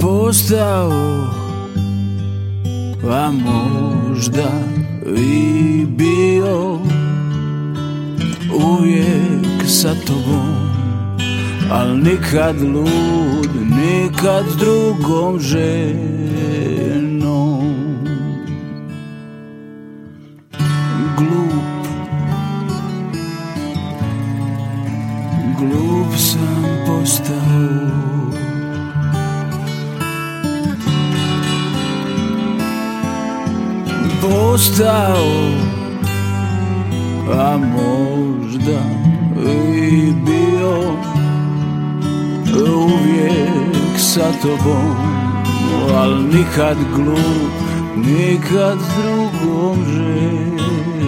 postao, a možda i bio uvijek sa tobom, al nikad lud, nikad s drugom ženom. Glup sam postao, a možda i bio uvijek sa tobom, al nikad glup, nikad s drugom ženom.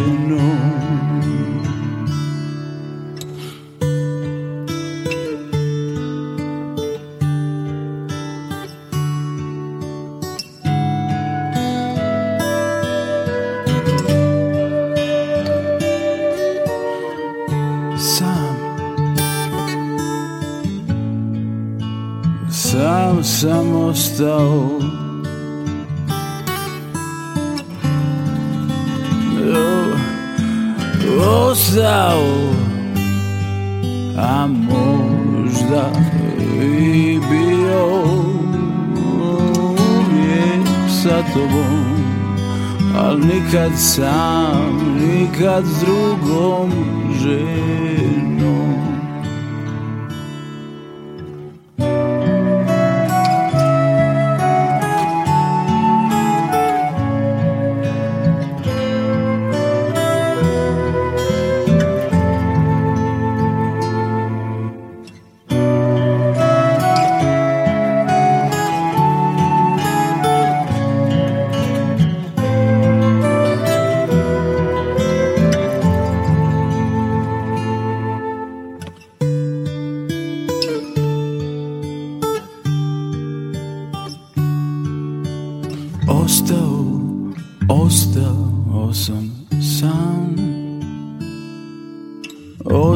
Sam ostao, a možda i bio uvijek sa tobom, al nikad sam, nikad s drugom ženom. Ostao sam sam,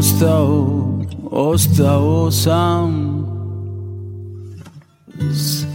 ostao sam